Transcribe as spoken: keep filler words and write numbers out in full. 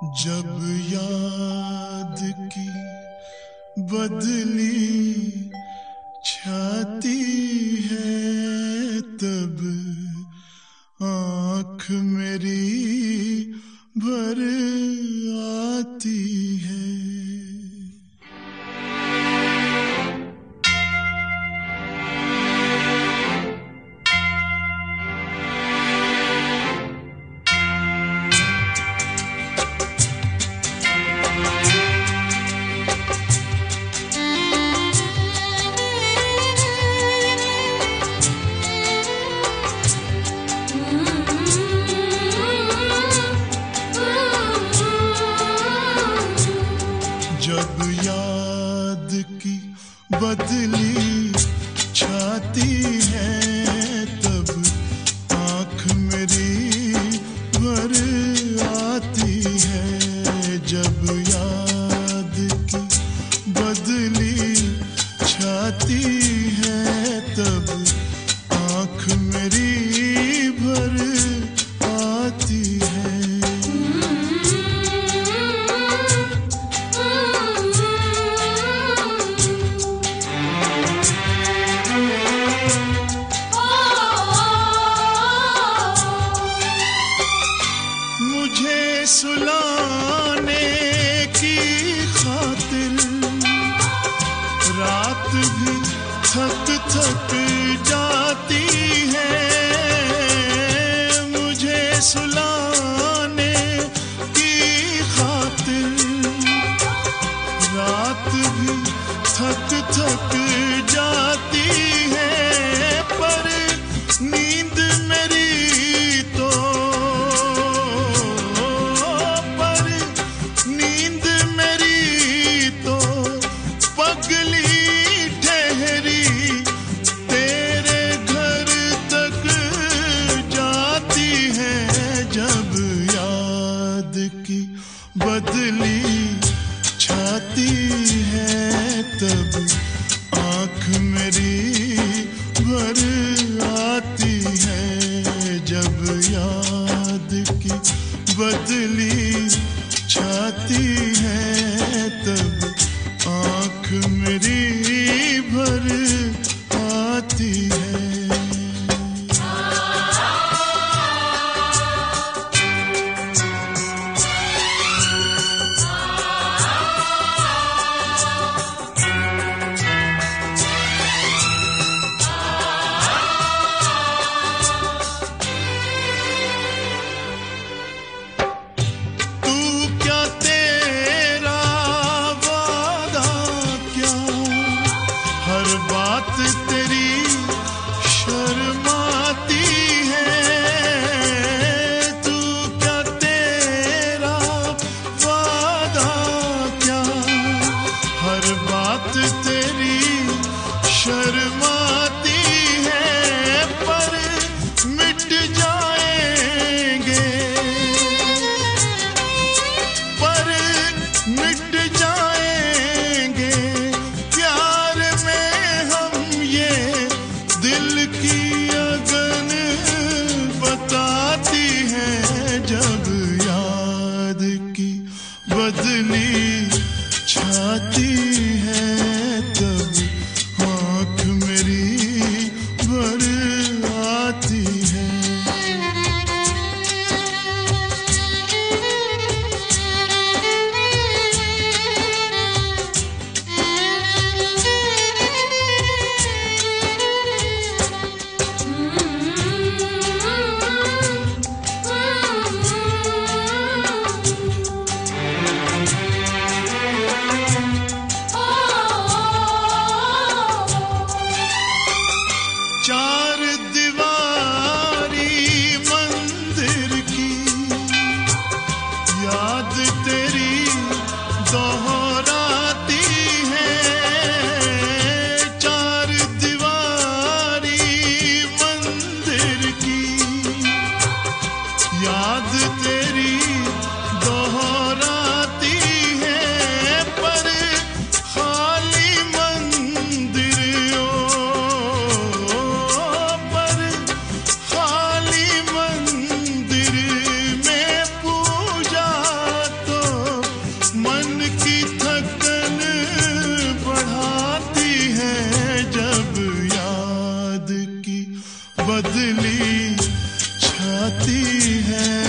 जब याद की बदली छाती है तब आँख मेरी भर आती है। जब याद की बदली छाती है तब आँख मेरी भर आती है। जब याद की बदली छाती है तब आँख मेरी भर आती है। मुझे सुलाने की खातिर रात भी थक थक जाती है। मुझे सुलाने की खातिर रात भी थक थक जाती है। पर नींद मेरी तो की बदली छाती है तब आँख मेरी भर आती है। जब याद की बदली छाती है तब आँख मेरी भर आती है। बात तेरी शर्माती है। तू क्या तेरा वादा क्या हर बात तेरी शर्माती है। पर मिट जाएंगे पर मिट जाएंगे प्यार दिल की अगन बताती है। जब याद की बदली छाती है तब आँख मेरी भर आती है। बदली छाती है।